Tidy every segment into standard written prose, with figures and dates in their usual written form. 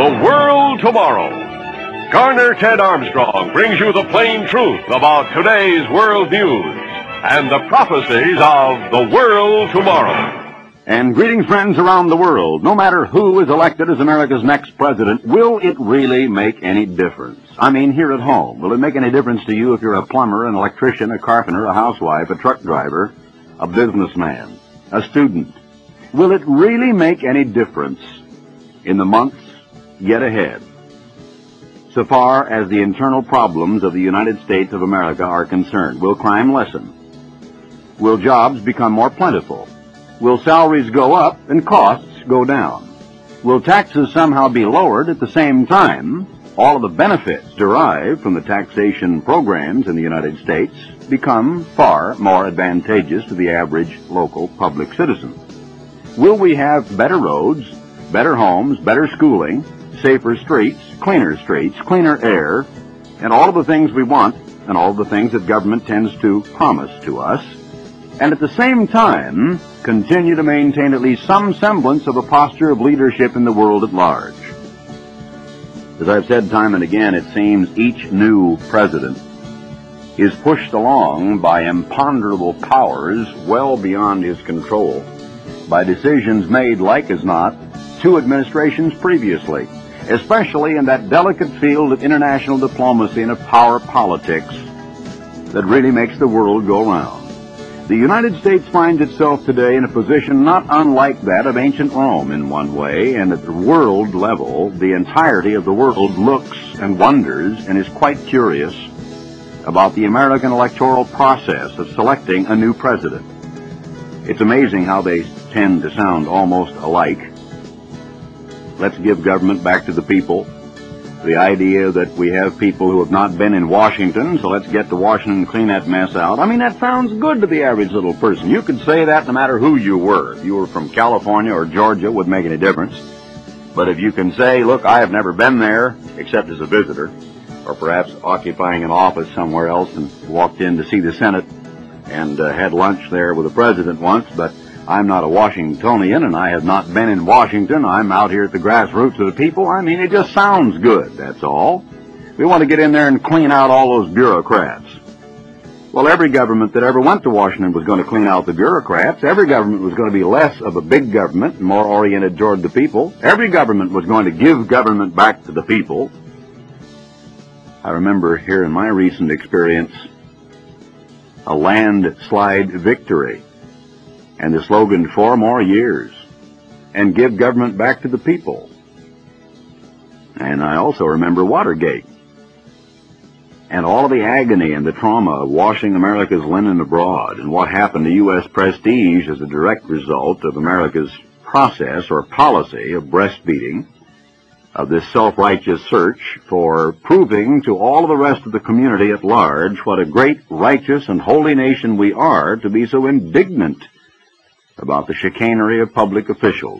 The World Tomorrow. Garner Ted Armstrong brings you the plain truth about today's world news and the prophecies of the world tomorrow. And greetings, friends around the world. No matter who is elected as America's next president, will it really make any difference? I mean, here at home, will it make any difference to you if you're a plumber, an electrician, a carpenter, a housewife, a truck driver, a businessman, a student? Will it really make any difference in the months yet ahead, so far as the internal problems of the United States of America are concerned? Will crime lessen? Will jobs become more plentiful? Will salaries go up and costs go down? Will taxes somehow be lowered at the same time all of the benefits derived from the taxation programs in the United States become far more advantageous to the average local public citizen? Will we have better roads, better homes, better schooling, safer streets, cleaner air, and all of the things we want and all of the things that government tends to promise to us, and at the same time continue to maintain at least some semblance of a posture of leadership in the world at large? As I've said time and again, it seems each new president is pushed along by imponderable powers well beyond his control, by decisions made, like as not, 2 administrations previously, especially in that delicate field of international diplomacy and of power politics that really makes the world go round. The United States finds itself today in a position not unlike that of ancient Rome in one way, and at the world level, the entirety of the world looks and wonders and is quite curious about the American electoral process of selecting a new president. It's amazing how they tend to sound almost alike. Let's give government back to the people. The idea that we have people who have not been in Washington, so let's get to Washington and clean that mess out. I mean, that sounds good to the average little person. You could say that no matter who you were. If you were from California or Georgia, it wouldn't make any difference. But if you can say, look, I have never been there except as a visitor, or perhaps occupying an office somewhere else and walked in to see the Senate and had lunch there with the president once, but I'm not a Washingtonian, and I have not been in Washington. I'm out here at the grassroots of the people. I mean, it just sounds good, that's all. We want to get in there and clean out all those bureaucrats. Well, every government that ever went to Washington was going to clean out the bureaucrats. Every government was going to be less of a big government and more oriented toward the people. Every government was going to give government back to the people. I remember here in my recent experience a landslide victory, and the slogan, 4 more years, and give government back to the people. And I also remember Watergate, and all of the agony and the trauma of washing America's linen abroad, and what happened to U.S. prestige as a direct result of America's process or policy of breastfeeding, of this self-righteous search for proving to all of the rest of the community at large what a great, righteous, and holy nation we are to be so indignant about the chicanery of public officials.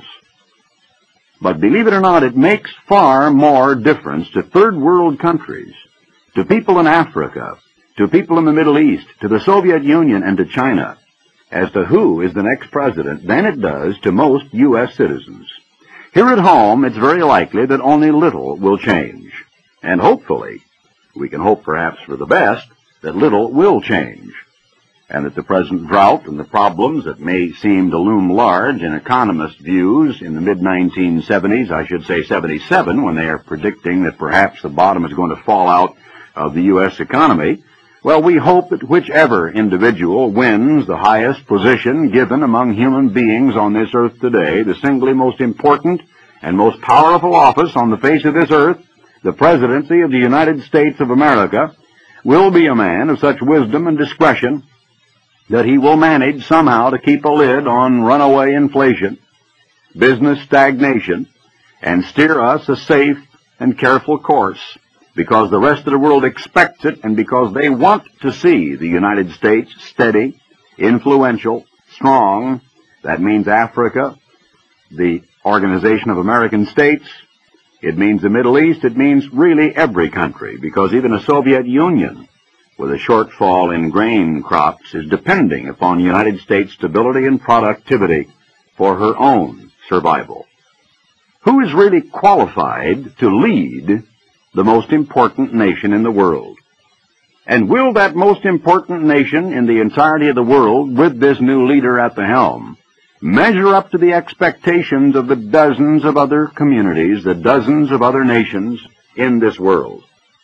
But believe it or not, it makes far more difference to third world countries, to people in Africa, to people in the Middle East, to the Soviet Union and to China, as to who is the next president than it does to most U.S. citizens. Here at home, it's very likely that only little will change. And hopefully, we can hope perhaps for the best, that little will change, and that the present drought and the problems that may seem to loom large in economist views in the mid-1970s, I should say 77, when they are predicting that perhaps the bottom is going to fall out of the U.S. economy, well, we hope that whichever individual wins the highest position given among human beings on this earth today, the singly most important and most powerful office on the face of this earth, the presidency of the United States of America, will be a man of such wisdom and discretion that he will manage somehow to keep a lid on runaway inflation, business stagnation, and steer us a safe and careful course, because the rest of the world expects it and because they want to see the United States steady, influential, strong. That means Africa, the Organization of American States. It means the Middle East. It means really every country, because even the Soviet Union, with a shortfall in grain crops, is depending upon United States stability and productivity for her own survival. Who is really qualified to lead the most important nation in the world? And will that most important nation in the entirety of the world, with this new leader at the helm, measure up to the expectations of the dozens of other communities, the dozens of other nations in this world?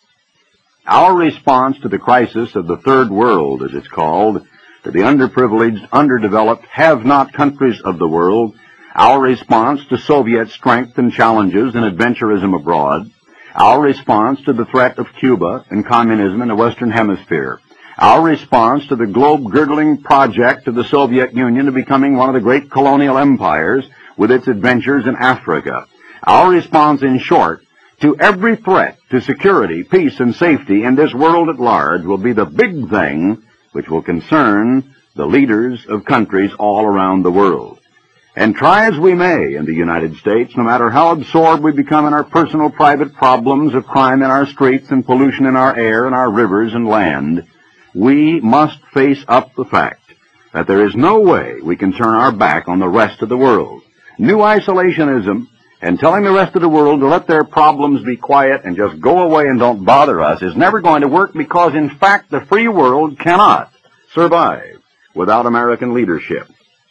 Our response to the crisis of the third world, as it's called, to the underprivileged, underdeveloped, have-not countries of the world, our response to Soviet strength and challenges and adventurism abroad, our response to the threat of Cuba and communism in the Western Hemisphere, our response to the globe-girdling project of the Soviet Union of becoming one of the great colonial empires with its adventures in Africa, our response, in short, to every threat to security, peace, and safety in this world at large will be the big thing which will concern the leaders of countries all around the world. And try as we may in the United States, no matter how absorbed we become in our personal private problems of crime in our streets and pollution in our air and our rivers and land, we must face up the fact that there is no way we can turn our back on the rest of the world. New isolationism and telling the rest of the world to let their problems be quiet and just go away and don't bother us is never going to work, because in fact the free world cannot survive without American leadership.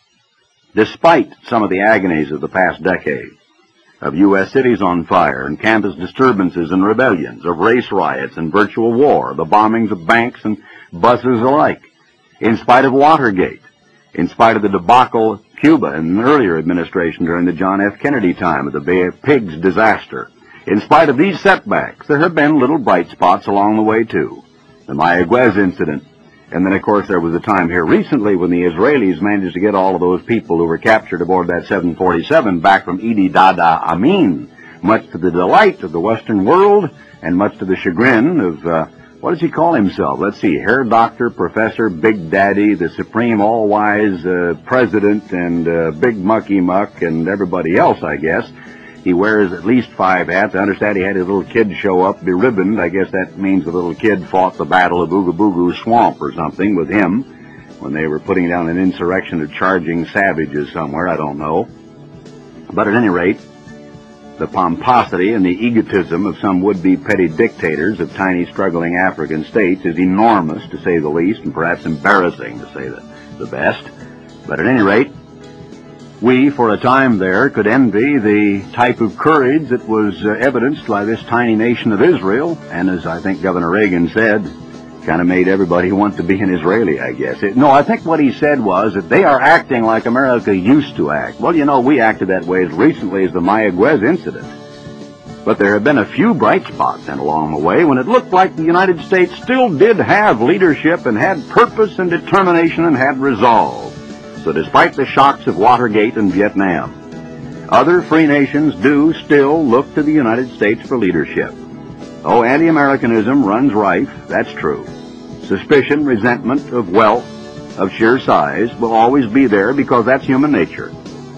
Despite some of the agonies of the past decade, of U.S. cities on fire and campus disturbances and rebellions, of race riots and virtual war, the bombings of banks and buses alike, in spite of Watergate, in spite of the debacle of Cuba in an earlier administration during the John F. Kennedy time of the Bay of Pigs disaster, in spite of these setbacks, there have been little bright spots along the way too. The Mayaguez incident. And then, of course, there was a time here recently when the Israelis managed to get all of those people who were captured aboard that 747 back from Idi Dada Amin, much to the delight of the Western world and much to the chagrin of, what does he call himself? Let's see, Hair Doctor, Professor, Big Daddy, the Supreme All-Wise President, and Big Mucky Muck, and everybody else, I guess. He wears at least 5 hats. I understand he had his little kid show up, beribboned. I guess that means the little kid fought the Battle of Oogaboogo Swamp or something with him when they were putting down an insurrection of charging savages somewhere. I don't know. But at any rate, the pomposity and the egotism of some would-be petty dictators of tiny, struggling African states is enormous, to say the least, and perhaps embarrassing, to say the best. But at any rate, we, for a time there, could envy the type of courage that was evidenced by this tiny nation of Israel, and as I think Governor Reagan said, kind of made everybody want to be an Israeli, I guess. I think what he said was that they are acting like America used to act. Well, you know, we acted that way as recently as the Mayaguez incident. But there have been a few bright spots and along the way when it looked like the United States still did have leadership and had purpose and determination and had resolve. So despite the shocks of Watergate and Vietnam, other free nations do still look to the United States for leadership. Oh, anti-Americanism runs rife, that's true. Suspicion, resentment of wealth, of sheer size, will always be there because that's human nature.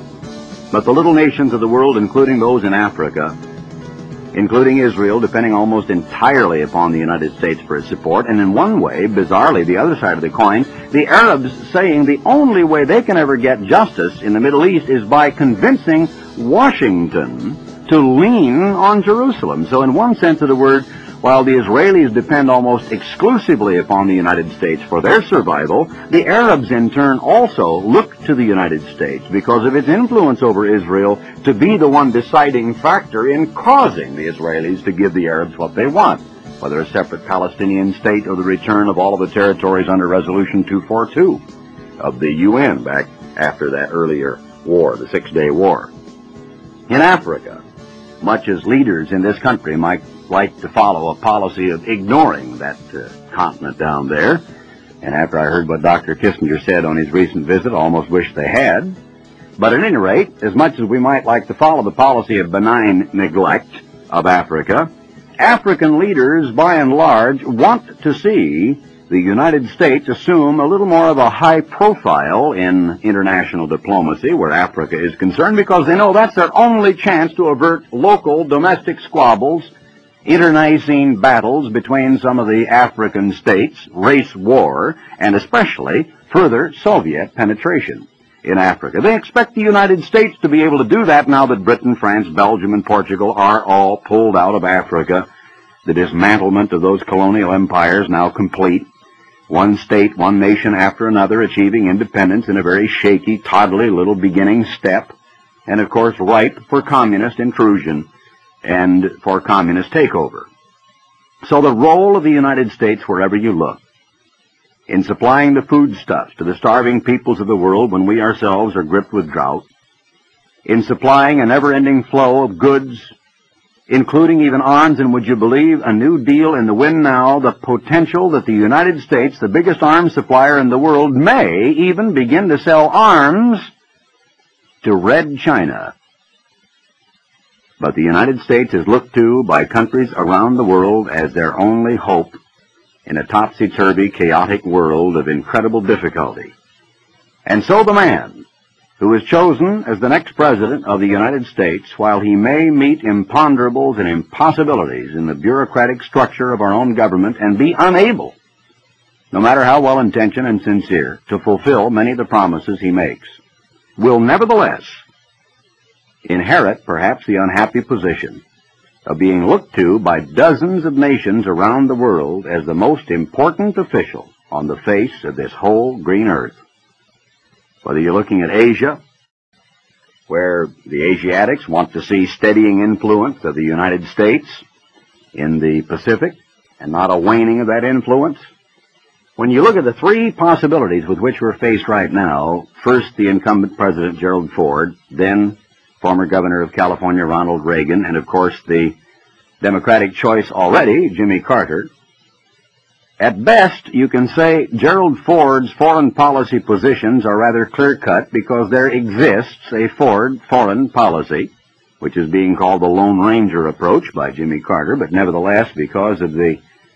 But the little nations of the world, including those in Africa, including Israel, depending almost entirely upon the United States for its support, and in one way, bizarrely, the other side of the coin, the Arabs saying the only way they can ever get justice in the Middle East is by convincing Washington to lean on Jerusalem. So in one sense of the word, while the Israelis depend almost exclusively upon the United States for their survival, the Arabs in turn also look to the United States because of its influence over Israel to be the one deciding factor in causing the Israelis to give the Arabs what they want, whether a separate Palestinian state or the return of all of the territories under Resolution 242 of the UN back after that earlier war, the Six-Day War. In Africa, much as leaders in this country might like to follow a policy of ignoring that continent down there, and after I heard what Dr. Kissinger said on his recent visit, I almost wish they had. But at any rate, as much as we might like to follow the policy of benign neglect of Africa, African leaders, by and large, want to see the United States assume a little more of a high profile in international diplomacy where Africa is concerned, because they know that's their only chance to avert local domestic squabbles, internecine battles between some of the African states, race war, and especially further Soviet penetration. in Africa. They expect the United States to be able to do that now that Britain, France, Belgium, and Portugal are all pulled out of Africa. The dismantlement of those colonial empires now complete. One state, one nation after another achieving independence in a very shaky, toddly little beginning step, and of course ripe for communist intrusion and for communist takeover. So the role of the United States, wherever you look, in supplying the foodstuffs to the starving peoples of the world when we ourselves are gripped with drought, in supplying a never-ending flow of goods, including even arms, and would you believe, a new deal in the wind now, the potential that the United States, the biggest arms supplier in the world, may even begin to sell arms to Red China. But the United States is looked to by countries around the world as their only hope in a topsy-turvy, chaotic world of incredible difficulty. And so the man who is chosen as the next president of the United States, while he may meet imponderables and impossibilities in the bureaucratic structure of our own government and be unable, no matter how well-intentioned and sincere, to fulfill many of the promises he makes, will nevertheless inherit perhaps the unhappy position of being looked to by dozens of nations around the world as the most important official on the face of this whole green earth. Whether you're looking at Asia, where the Asiatics want to see steadying influence of the United States in the Pacific and not a waning of that influence. When you look at the three possibilities with which we're faced right now, first the incumbent President Gerald Ford, then former Governor of California Ronald Reagan, and of course the Democratic choice already, Jimmy Carter. At best, you can say Gerald Ford's foreign policy positions are rather clear-cut because there exists a Ford foreign policy, which is being called the Lone Ranger approach by Jimmy Carter, but nevertheless, because of the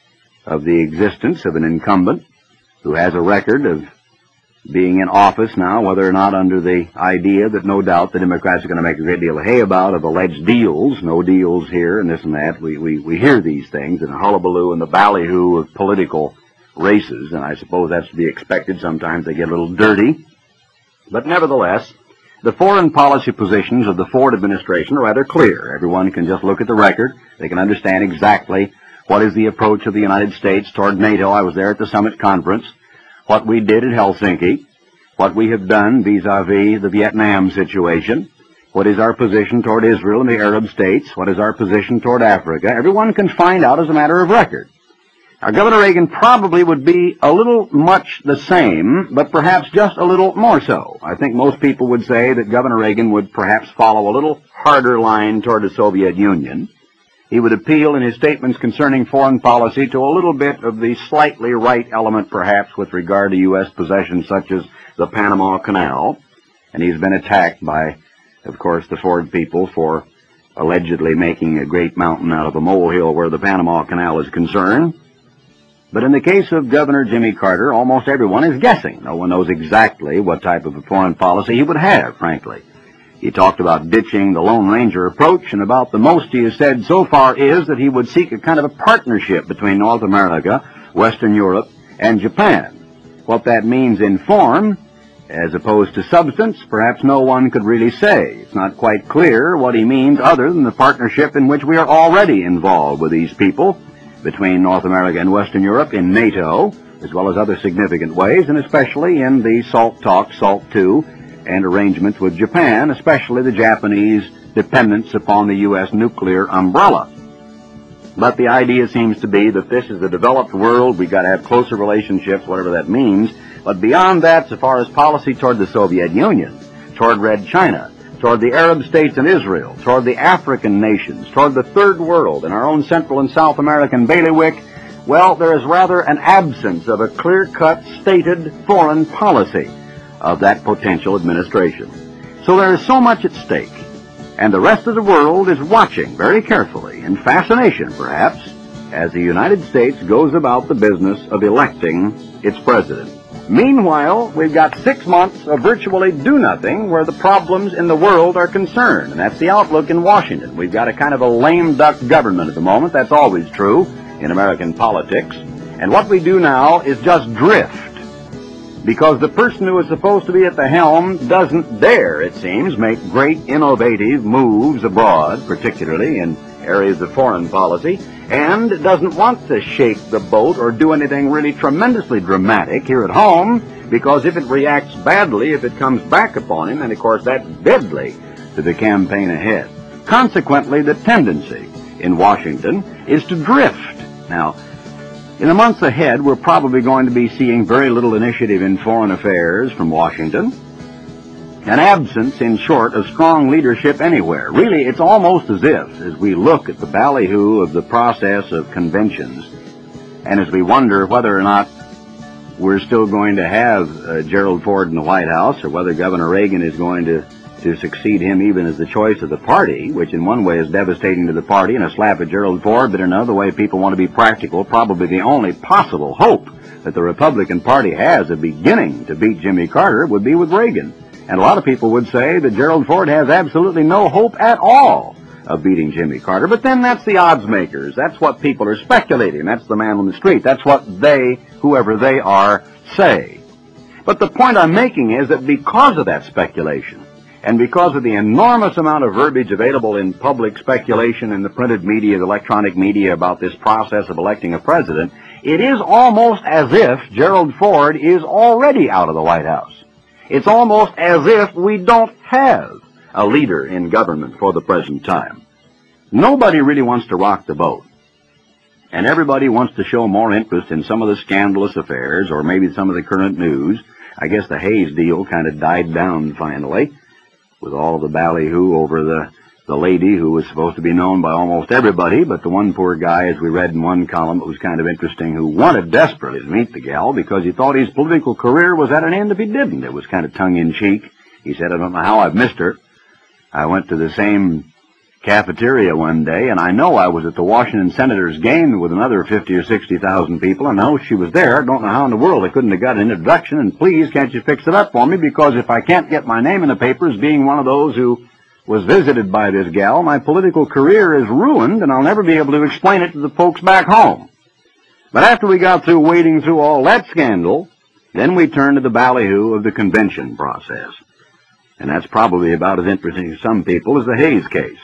existence of an incumbent who has a record of being in office now, whether or not under the idea that no doubt the Democrats are going to make a great deal of hay about of alleged deals, no deals here and this and that. We hear these things in the hullabaloo and the ballyhoo of political races, and I suppose that's to be expected. Sometimes they get a little dirty. But nevertheless, the foreign policy positions of the Ford administration are rather clear. Everyone can just look at the record. They can understand exactly what is the approach of the United States toward NATO. I was there at the summit conference. What we did at Helsinki, what we have done vis-a-vis the Vietnam situation, what is our position toward Israel and the Arab states, what is our position toward Africa. Everyone can find out as a matter of record. Now, Governor Reagan probably would be a little much the same, but perhaps just a little more so. I think most people would say that Governor Reagan would perhaps follow a little harder line toward the Soviet Union. He would appeal in his statements concerning foreign policy to a little bit of the slightly right element, perhaps, with regard to U.S. possessions such as the Panama Canal. And he's been attacked by, of course, the Ford people for allegedly making a great mountain out of a molehill where the Panama Canal is concerned. But in the case of Governor Jimmy Carter, almost everyone is guessing. No one knows exactly what type of a foreign policy he would have, frankly. He talked about ditching the Lone Ranger approach, and about the most he has said so far is that he would seek a kind of a partnership between North America, Western Europe, and Japan. What that means in form, as opposed to substance, perhaps no one could really say. It's not quite clear what he means other than the partnership in which we are already involved with these people, between North America and Western Europe in NATO, as well as other significant ways, and especially in the SALT talk, SALT II, and arrangements with Japan, especially the Japanese dependence upon the U.S. nuclear umbrella. But the idea seems to be that this is a developed world. We've got to have closer relationships, whatever that means. But beyond that, so far as policy toward the Soviet Union, toward Red China, toward the Arab states and Israel, toward the African nations, toward the Third World and our own Central and South American bailiwick, well, there is rather an absence of a clear-cut, stated foreign policy of that potential administration. So there is so much at stake, and the rest of the world is watching very carefully, in fascination perhaps, as the United States goes about the business of electing its president. Meanwhile, we've got 6 months of virtually do-nothing where the problems in the world are concerned, and that's the outlook in Washington. We've got a kind of a lame duck government at the moment. That's always true in American politics. And what we do now is just drift. because the person who is supposed to be at the helm doesn't dare, it seems, make great innovative moves abroad, particularly in areas of foreign policy, and doesn't want to shake the boat or do anything really tremendously dramatic here at home, because if it reacts badly, if it comes back upon him, and of course that's deadly to the campaign ahead. Consequently, the tendency in Washington is to drift. Now, in the months ahead, we're probably going to be seeing very little initiative in foreign affairs from Washington, an absence, in short, of strong leadership anywhere. Really, it's almost as if, as we look at the ballyhoo of the process of conventions, and as we wonder whether or not we're still going to have Gerald Ford in the White House, or whether Governor Reagan is going to succeed him even as the choice of the party, which in one way is devastating to the party and a slap at Gerald Ford, but in another way, people want to be practical. Probably the only possible hope that the Republican Party has of beginning to beat Jimmy Carter would be with Reagan. And a lot of people would say that Gerald Ford has absolutely no hope at all of beating Jimmy Carter. But then that's the odds makers. That's what people are speculating. That's the man on the street. That's what they, whoever they are, say. But the point I'm making is that because of that speculation, and because of the enormous amount of verbiage available in public speculation in the printed media, the electronic media about this process of electing a president, it is almost as if Gerald Ford is already out of the White House. It's almost as if we don't have a leader in government for the present time. Nobody really wants to rock the boat. And everybody wants to show more interest in some of the scandalous affairs or maybe some of the current news. I guess the Hayes deal kind of died down finally, with all the ballyhoo over the lady who was supposed to be known by almost everybody, but the one poor guy, as we read in one column, it was kind of interesting, who wanted desperately to meet the gal because he thought his political career was at an end if he didn't. It was kind of tongue-in-cheek. He said, I don't know how I've missed her. I went to the same cafeteria one day, and I know I was at the Washington Senators game with another 50 or 60,000 people. I know she was there. I don't know how in the world I couldn't have got an introduction, and please, can't you fix it up for me? Because if I can't get my name in the papers being one of those who was visited by this gal, my political career is ruined, and I'll never be able to explain it to the folks back home. But after we got through wading through all that scandal, then we turned to the ballyhoo of the convention process. And that's probably about as interesting to some people as the Hayes case.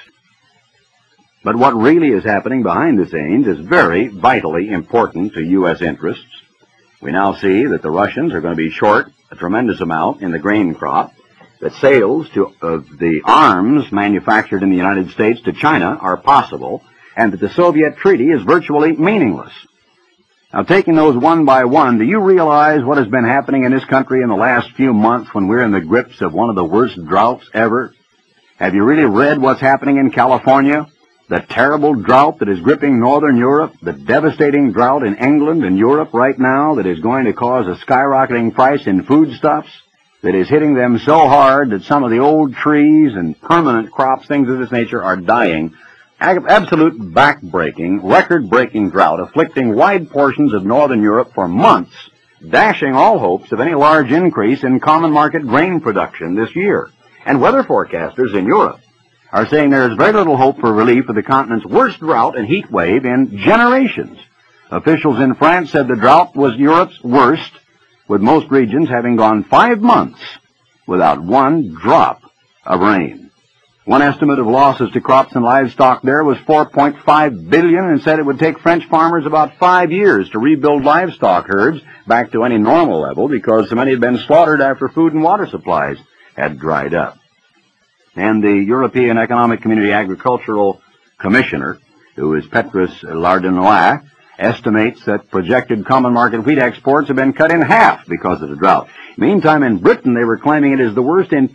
But what really is happening behind the scenes is very vitally important to U.S. interests. We now see that the Russians are going to be short a tremendous amount in the grain crop, that sales of the arms manufactured in the United States to China are possible, and that the Soviet treaty is virtually meaningless. Now, taking those one by one, do you realize what has been happening in this country in the last few months when we're in the grips of one of the worst droughts ever? Have you really read what's happening in California? The terrible drought that is gripping northern Europe, the devastating drought in England and Europe right now that is going to cause a skyrocketing price in foodstuffs, that is hitting them so hard that some of the old trees and permanent crops, things of this nature, are dying. Absolute back-breaking, record-breaking drought afflicting wide portions of northern Europe for months, dashing all hopes of any large increase in common market grain production this year. And weather forecasters in Europe are saying there is very little hope for relief of the continent's worst drought and heat wave in generations. Officials in France said the drought was Europe's worst, with most regions having gone 5 months without one drop of rain. One estimate of losses to crops and livestock there was $4.5 billion, and said it would take French farmers about 5 years to rebuild livestock herds back to any normal level because so many had been slaughtered after food and water supplies had dried up. And the European Economic Community Agricultural Commissioner, who is Petrus Lardinois, estimates that projected common market wheat exports have been cut in half because of the drought. Meantime, in Britain, they were claiming it is the worst in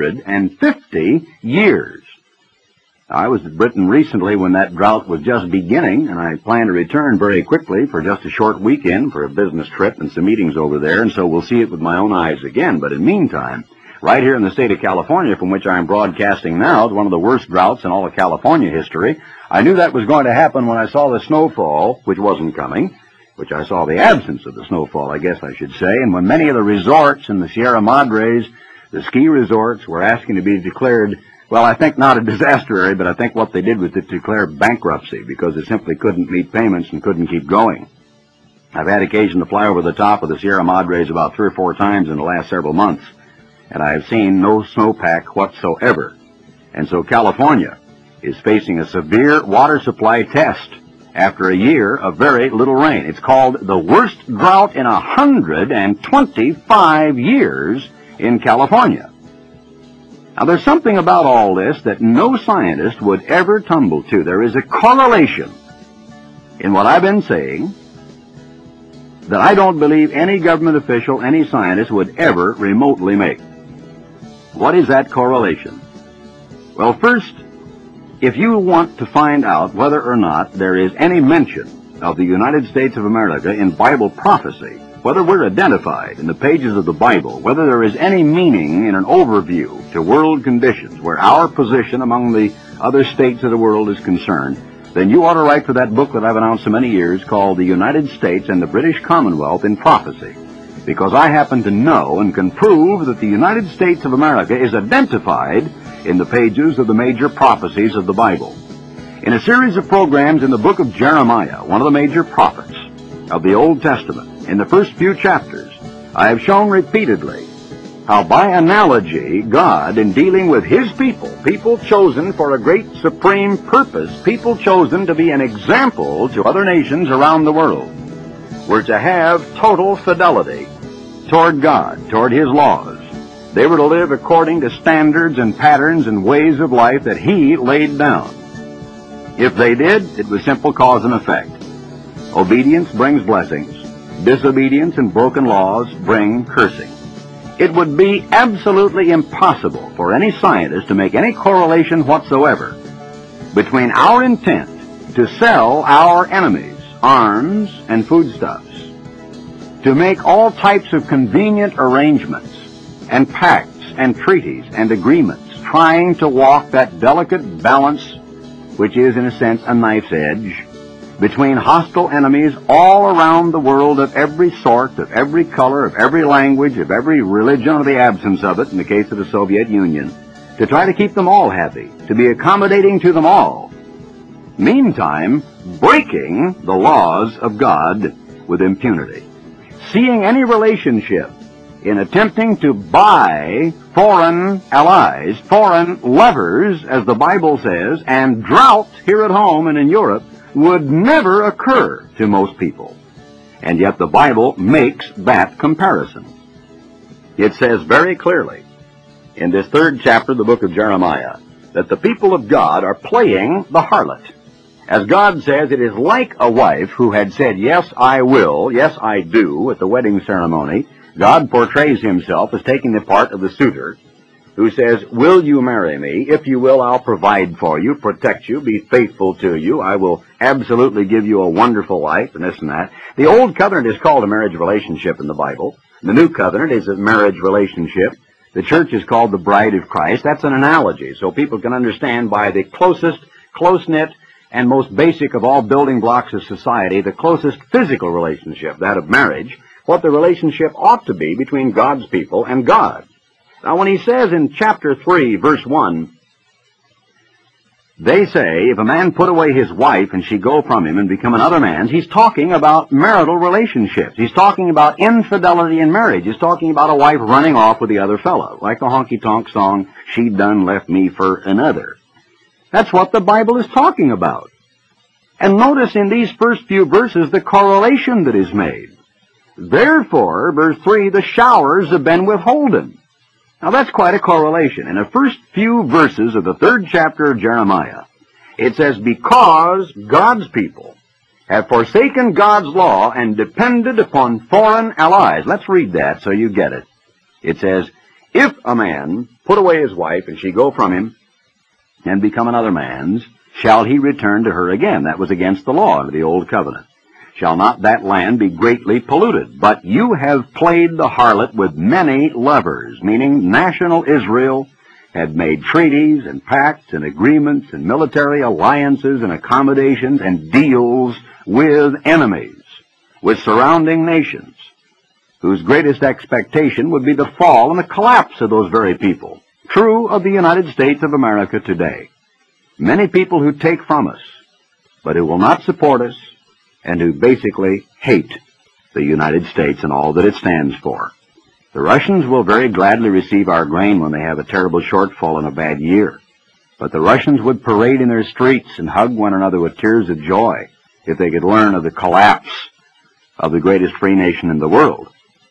250 years. I was in Britain recently when that drought was just beginning, and I plan to return very quickly for just a short weekend for a business trip and some meetings over there, and so we'll see it with my own eyes again. But in the meantime, right here in the state of California, from which I'm broadcasting now, is one of the worst droughts in all of California history. I knew that was going to happen when I saw the snowfall, which wasn't coming, which I saw the absence of the snowfall, I guess I should say, and when many of the resorts in the Sierra Madres, the ski resorts, were asking to be declared, well, I think not a disaster area, but I think what they did was to declare bankruptcy because they simply couldn't meet payments and couldn't keep going. I've had occasion to fly over the top of the Sierra Madres about 3 or 4 times in the last several months, and I have seen no snowpack whatsoever. And so California is facing a severe water supply test after a year of very little rain. It's called the worst drought in 125 years in California. Now, there's something about all this that no scientist would ever tumble to. There is a correlation in what I've been saying that I don't believe any government official, any scientist would ever remotely make. What is that correlation? Well, first, if you want to find out whether or not there is any mention of the United States of America in Bible prophecy, whether we're identified in the pages of the Bible, whether there is any meaning in an overview to world conditions where our position among the other states of the world is concerned, then you ought to write for that book that I've announced so many years called The United States and the British Commonwealth in Prophecy, because I happen to know and can prove that the United States of America is identified in the pages of the major prophecies of the Bible. In a series of programs in the book of Jeremiah, one of the major prophets of the Old Testament, in the first few chapters, I have shown repeatedly how by analogy God, in dealing with His people chosen for a great supreme purpose, people chosen to be an example to other nations around the world, were to have total fidelity toward God, toward His laws. They were to live according to standards and patterns and ways of life that He laid down. If they did, it was simple cause and effect. Obedience brings blessings. Disobedience and broken laws bring cursing. It would be absolutely impossible for any scientist to make any correlation whatsoever between our intent to sell our enemies arms and foodstuffs, to make all types of convenient arrangements and pacts and treaties and agreements, trying to walk that delicate balance, which is in a sense a knife's edge, between hostile enemies all around the world of every sort, of every color, of every language, of every religion, or the absence of it in the case of the Soviet Union, to try to keep them all happy, to be accommodating to them all. Meantime, breaking the laws of God with impunity. Seeing any relationship in attempting to buy foreign allies, foreign lovers, as the Bible says, and drought here at home and in Europe, would never occur to most people. And yet the Bible makes that comparison. It says very clearly in this 3rd chapter of the book of Jeremiah that the people of God are playing the harlot. As God says, it is like a wife who had said, yes, I will, yes, I do, at the wedding ceremony. God portrays Himself as taking the part of the suitor who says, will you marry me? If you will, I'll provide for you, protect you, be faithful to you. I will absolutely give you a wonderful life, and this and that. The Old Covenant is called a marriage relationship in the Bible. The New Covenant is a marriage relationship. The church is called the bride of Christ. That's an analogy, so people can understand by the closest, close-knit, and most basic of all building blocks of society, the closest physical relationship, that of marriage, what the relationship ought to be between God's people and God. Now, when He says in chapter 3, verse 1, they say, if a man put away his wife and she go from him and become another man's, he's talking about marital relationships. He's talking about infidelity in marriage. He's talking about a wife running off with the other fellow, like the honky-tonk song, she done left me for another. That's what the Bible is talking about. And notice in these first few verses the correlation that is made. Therefore, verse 3, the showers have been withholden. Now that's quite a correlation. In the first few verses of the 3rd chapter of Jeremiah, it says, because God's people have forsaken God's law and depended upon foreign allies. Let's read that so you get it. It says, if a man put away his wife and she go from him and become another man's, shall he return to her again? That was against the law under the Old Covenant. Shall not that land be greatly polluted? But you have played the harlot with many lovers, meaning national Israel had made treaties and pacts and agreements and military alliances and accommodations and deals with enemies, with surrounding nations, whose greatest expectation would be the fall and the collapse of those very people. True of the United States of America today. Many people who take from us, but who will not support us, and who basically hate the United States and all that it stands for. The Russians will very gladly receive our grain when they have a terrible shortfall and a bad year. But the Russians would parade in their streets and hug one another with tears of joy if they could learn of the collapse of the greatest free nation in the world.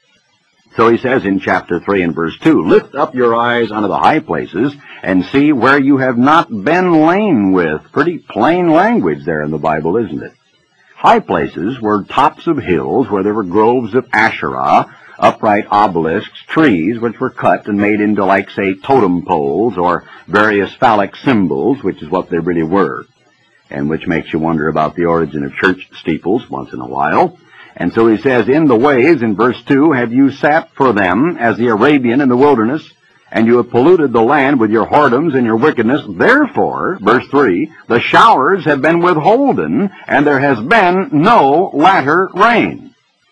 So he says in chapter 3 and verse 2, "Lift up your eyes unto the high places, and see where you have not been lain with." Pretty plain language there in the Bible, isn't it? High places were tops of hills where there were groves of Asherah, upright obelisks, trees which were cut and made into, like, say, totem poles or various phallic symbols, which is what they really were, and which makes you wonder about the origin of church steeples once in a while. And so he says, "In the ways," in verse 2, "have you sat for them as the Arabian in the wilderness, and you have polluted the land with your whoredoms and your wickedness. Therefore," verse 3, "the showers have been withholden, and there has been no latter rain."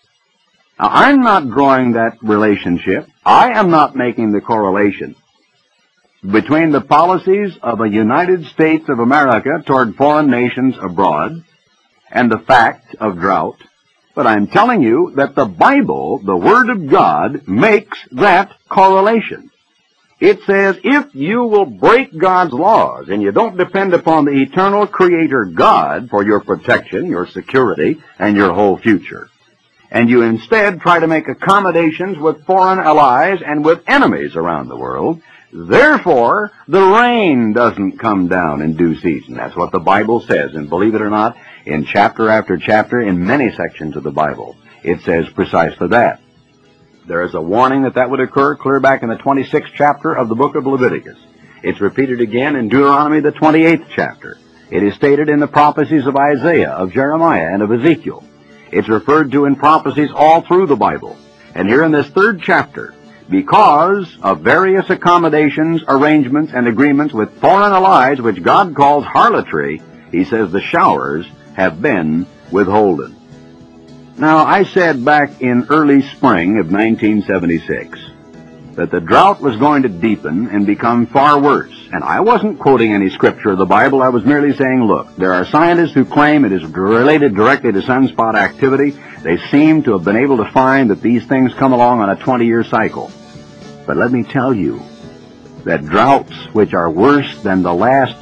Now, I'm not drawing that relationship. I am not making the correlation between the policies of a United States of America toward foreign nations abroad and the fact of drought. But I'm telling you that the Bible, the Word of God, makes that correlation. It says if you will break God's laws and you don't depend upon the eternal Creator God for your protection, your security, and your whole future, and you instead try to make accommodations with foreign allies and with enemies around the world, therefore the rain doesn't come down in due season. That's what the Bible says, and believe it or not, in chapter after chapter, in many sections of the Bible, it says precisely that. There is a warning that would occur clear back in the 26th chapter of the book of Leviticus. It's repeated again in Deuteronomy, the 28th chapter. It is stated in the prophecies of Isaiah, of Jeremiah, and of Ezekiel. It's referred to in prophecies all through the Bible. And here in this 3rd chapter, because of various accommodations, arrangements, and agreements with foreign allies, which God calls harlotry, he says the showers have been withholden. Now, I said back in early spring of 1976 that the drought was going to deepen and become far worse. And I wasn't quoting any scripture of the Bible. I was merely saying, look, there are scientists who claim it is related directly to sunspot activity. They seem to have been able to find that these things come along on a 20-year cycle. But let me tell you that droughts which are worse than the last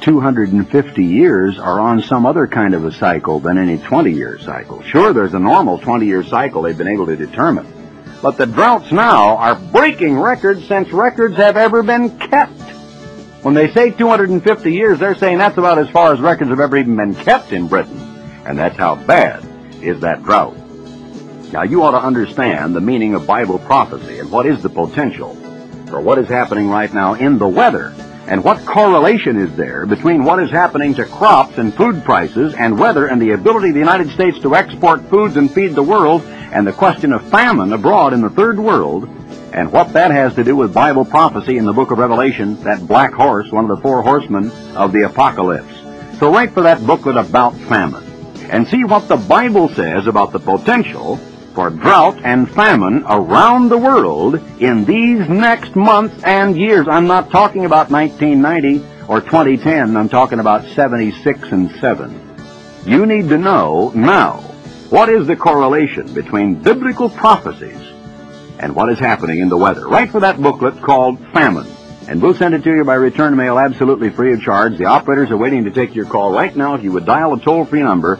250 years are on some other kind of a cycle than any 20-year cycle. Sure, there's a normal 20-year cycle they've been able to determine. But the droughts now are breaking records since records have ever been kept. When they say 250 years, they're saying that's about as far as records have ever even been kept in Britain. And that's how bad is that drought. Now, you ought to understand the meaning of Bible prophecy and what is the potential for what is happening right now in the weather, and what correlation is there between what is happening to crops and food prices and weather and the ability of the United States to export foods and feed the world, and the question of famine abroad in the third world, and what that has to do with Bible prophecy in the book of Revelation, that black horse, one of the 4 horsemen of the apocalypse. So write for that booklet about famine and see what the Bible says about the potential for drought and famine around the world in these next months and years. I'm not talking about 1990 or 2010. I'm talking about 76 and 7. You need to know now what is the correlation between biblical prophecies and what is happening in the weather. Write for that booklet called Famine, and we'll send it to you by return mail absolutely free of charge. The operators are waiting to take your call right now. If you would dial a toll-free number,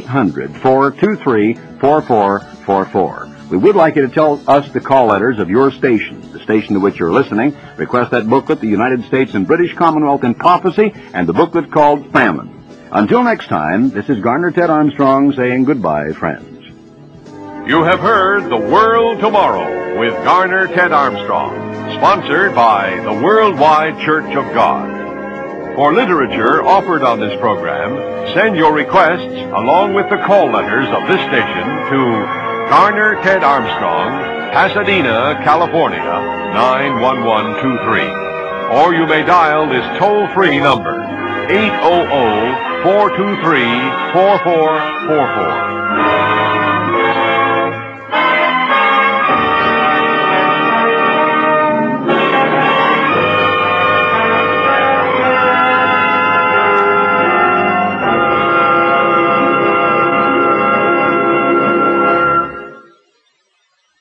800-423-4444. We would like you to tell us the call letters of your station, the station to which you're listening. Request that booklet, The United States and British Commonwealth in Prophecy, and the booklet called Famine. Until next time, this is Garner Ted Armstrong saying goodbye, friends. You have heard The World Tomorrow with Garner Ted Armstrong, sponsored by the Worldwide Church of God. For literature offered on this program, send your requests along with the call letters of this station to Garner Ted Armstrong, Pasadena, California, 91123. Or you may dial this toll-free number, 800-423-4444.